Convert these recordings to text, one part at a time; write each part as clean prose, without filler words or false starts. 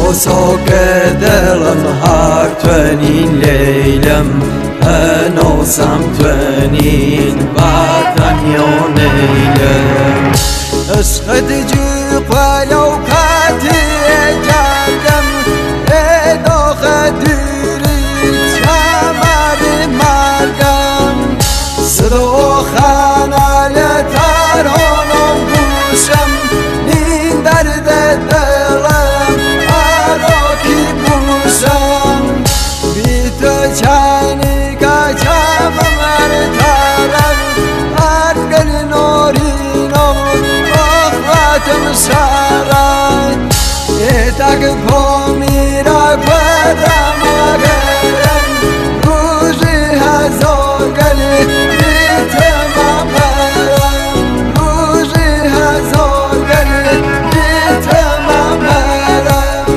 وسوق دلم هار تونين ليلم هنو سمتونين بعدن يونيلم اسقد جيقا لو كاتي جادم ايدو خديري تشامر مرقم صدو خانا لتارونم بوشم نين درد دلم آروکی بوشم بی تو چانی کچم مرتارم ارگل نورینم اخواتم سارم ایتاک پامیرا قدرم آگرم روزی هزار گلی بیتم برم روزی هزار گلی بیتم برم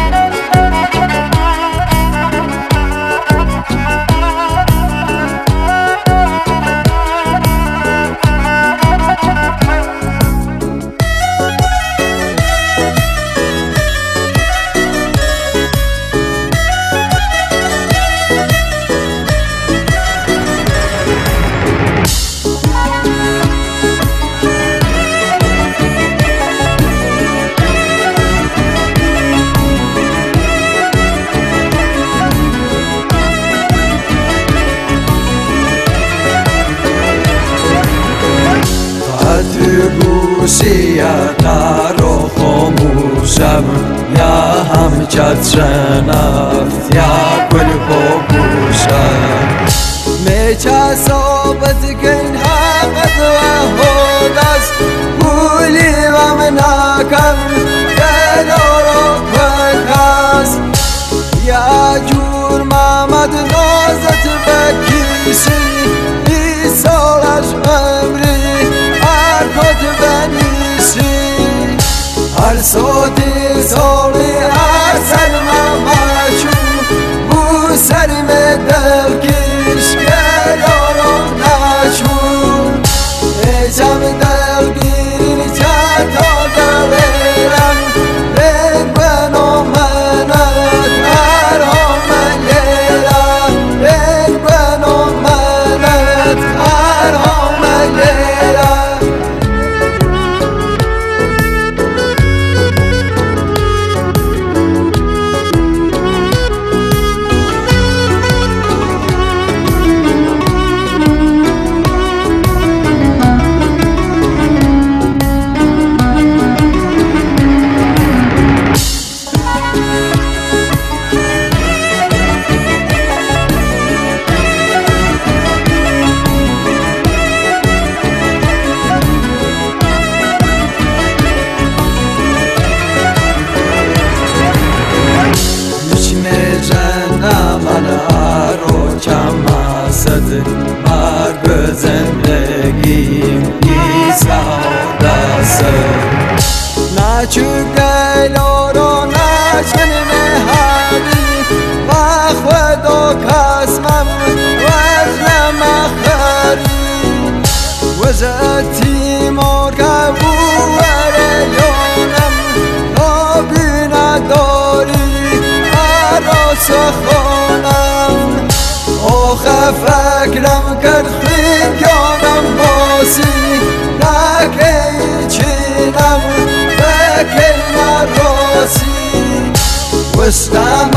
گوشیا دارو خاموشم یا هم چترنفت یا گل بگوشم میچه صحبت کن حقت و خودست گولی و مناکم دلارو کدست یا جور محمد نازت بکیشی ای سالش عمری کت بنیسی هر صوتی سالی هر سرم مچون بو سرم دلگیش گرارم نچون ایچم دلگیرین چتا دلیرم بین بنو منت ارام لیرم بین بنو منت ارام لیرم مرگ زندگیم ای سعادت نچو گلارو نچن مهاری و خدا کسمم وزنم اخری وزتی مرگه وریانم تابی نداری عراس خانم آخه فکرم کرد خیانم باسی نکه چینم بکی نراسی وستم